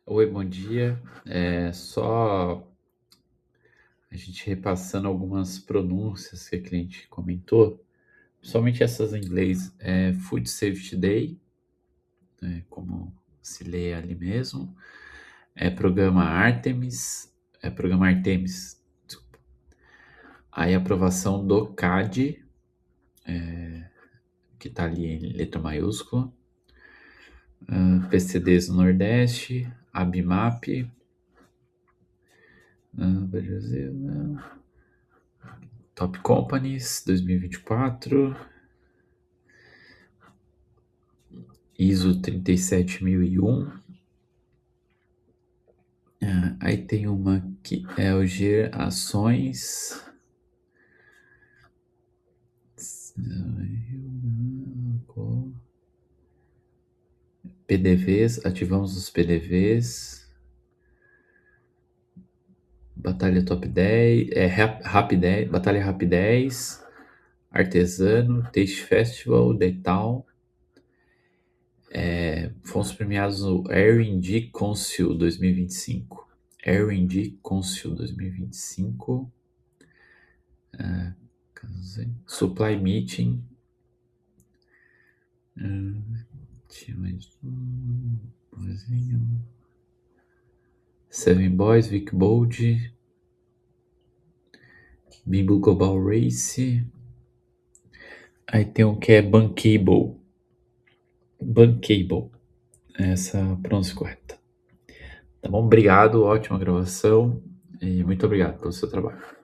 Oi, bom dia. Só a gente repassando algumas pronúncias que a cliente comentou, principalmente essas em inglês. Food Safety Day, como se lê ali mesmo. Programa Artemis, programa Artemis, desculpa. Aí aprovação do CAD, que está ali em letra maiúscula. PCDs no Nordeste, ABMAP, Brasil, Top Companies 2024, ISO 37001. Aí tem uma que é o Gerações. PDVs, ativamos os PDVs. Batalha Top 10, Rap 10, Batalha Rap 10, Artesano, Taste Festival, Detal. Fomos premiados no R&D Council 2025. R&D Council 2025. Supply Meeting. Tinha mais um. Seven Boys, Vic Bold. Bimbo Global Race. Aí tem um que é Bankable. Bankable. Essa é a pronúncia correta. Tá bom? Obrigado, ótima gravação e muito obrigado pelo seu trabalho.